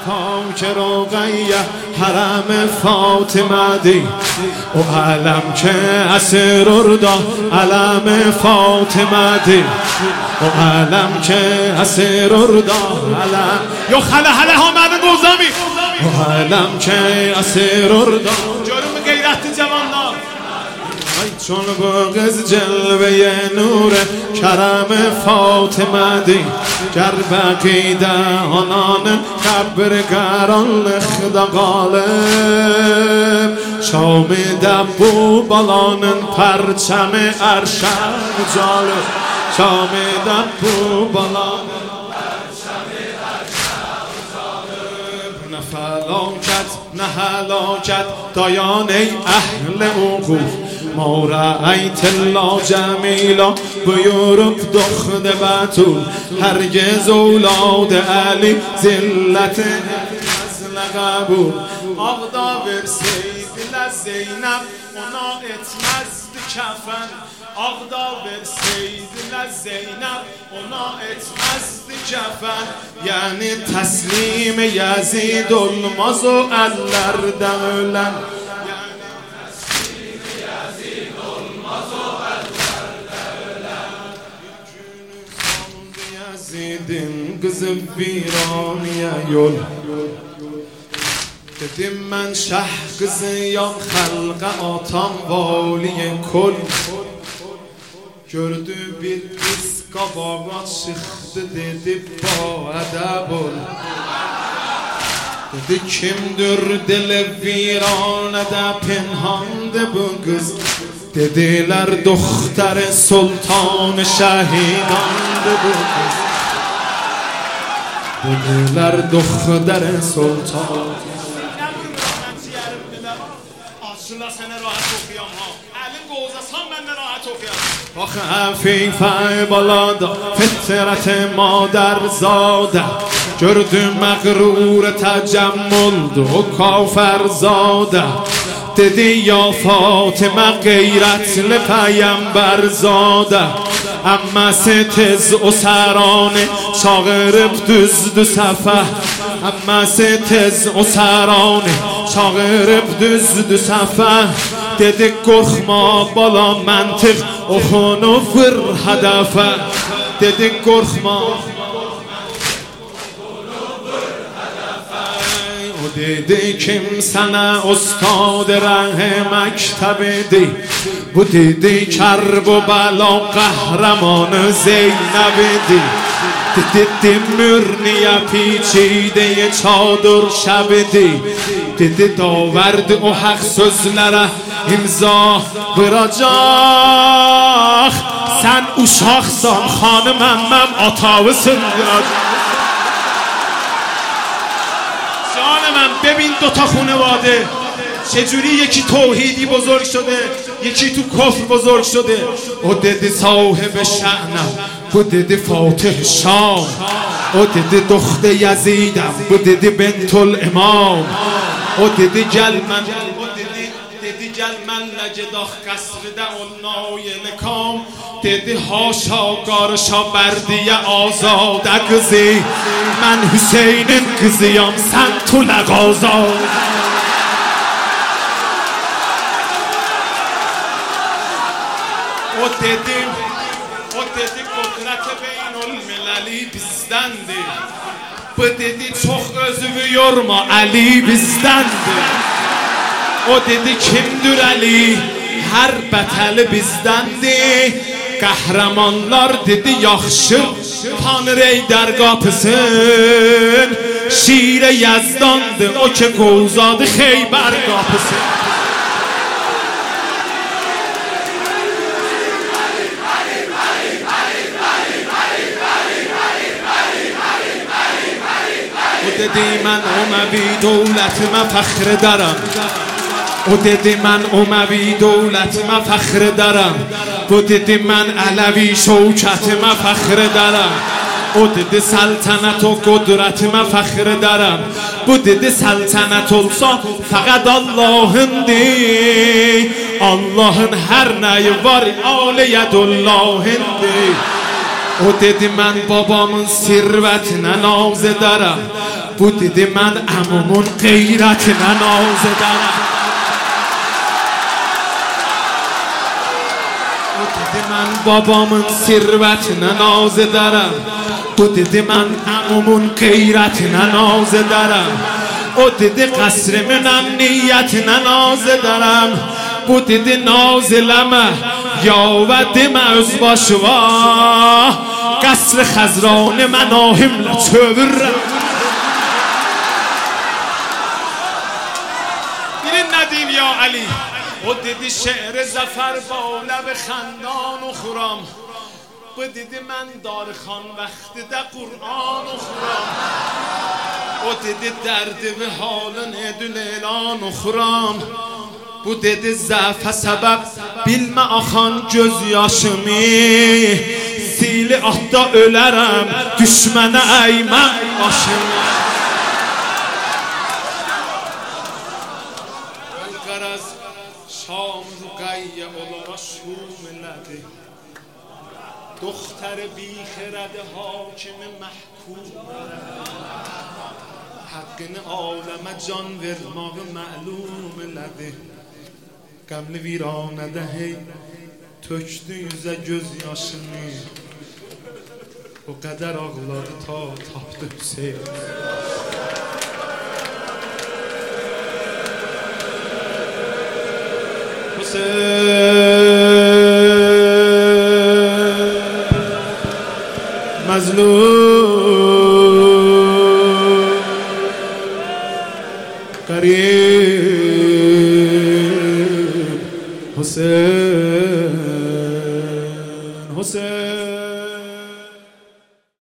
پاک رقیه حرم فاطمه دی و علم که اسر اردا علم فاطمه دی و علم که اسر اردا علم یا خله حله ها من گوزمی و علم که اسر اردا جرم غیرت جوانان چون بغز جلوه نور کرم فاطمه دی گر بقیده آنان کبرگران خدا غالب شام دبو بالانن پرچم ارشم جالب شام دبو بالانن پرچم ارشم جالب نه فلاکت نه هلاکت دایان ای اهل عقوق ما رأیت الله جمیلا بیورب دخد بطول هرگز اولاد علی زلت نزل قبول آغدا برسید لزینب اونا اتمزد کفن آغدا برسید لزینب اونا اتمزد کفن یعنی تسلیم یزید الماز و اللر دولن Yazidin kızı viraniye yol Dedim ben şah kızıyam halqa atam valiye kol Gördü bir kız qabağa çıktı dedi ba edeb ol Dedi kimdir dili viranede pinhandı bu kız Dediler دختر سلطان شهیدانdı bu kız Dediler دختر سلطان Aslında sana rahat okuyam ha Elim qozasan ben de rahat okuyam آخه عفیفه بالادا فطرت مادر زاده gördüm مغرور تجمل و کافر زاده dedi ya Fatıma gayretli peygamber zade Ammasi tez o sarane çağırıp düzdü sefe Ammasi tez o sarane çağırıp düzdü sefe dedi korkma bala mantık oxunu vur hedefe dedi korkma dedi kim sana ustad ره مکتب دی bu dedi کرب و بلا قهرمان زینب دی dedi mürniye پیچیده çadır şب دی dedi داورد o haq sözlərə imza vuracaq sen uşaqsan xanımım mən atavısın من ببین دوتا خانواده چجوری یکی توحیدی بزرگ شده یکی تو کفر بزرگ شده او دیدی صاحب شأنم bu dedi فاتح شام او دیدی دخت یزیدم bu dedi بنت الامام او دیدی gel من dedi gel mənlə gedək qəsrdə olnay lekam dedi haşa qarışa bərdiyə azadə qızı mən Hüseynin qızıyam sən tulə qazad o dedi qudrət beynülməli bizdəndir bu dedi çox özünü yorma Ali bizdəndir O dedi kimdir Ali her beteli bizdendir Kahramanlar dedi yaxşı Tanrı Eydər qapısın Şire Yazdandır o ki qovzadı Xeybər qapısın O dedi mən Uməvi dövlətimə fəxr edərəm O dedi من اموی دولتime فخر دارم Bu dedi من علوی شوکتime فخر دارم O dedi سلطنت و قدرتime فخر دارم Bu dedi سلطنت olsa faqat Allah'ındır Allah'ın her neyi var aliyədullahındır او dedi من بابامın ثروتine نازه دارم bu dedi من عمومون غیرتine نازه دارم o dedi من بابامın ثروتine نازه دارم bu dedi من عمومون غیرتine نازه دارم o dedi قصرمون امنیتine نازه دارم bu dedi نازلمه یاودم از باشوا قصر خزران مناهمle çövürürüm. Bilin ne diyeyim ya Ali? O dedi şehre zafer با لب خندان و خرام bu dedi من دارخان وقت ده قرآن و خرام o dedi درد به حالن دل اعلان و خرام bu dedi ضعف sebep bilme akan gözyaşımı sili ahda ölərəm düşmənə əyməm başımı Qaraz şam ruqayyə olara şum elədi دختر بیخرد حاکم محکوم حقین عالم جان ورماغ معلوم elədi Qəmli viranədə hey tökdü yüzə göz yaşını O qədər ağladı ta tapdı Hüseyin Hüseyin Mazlum Qarib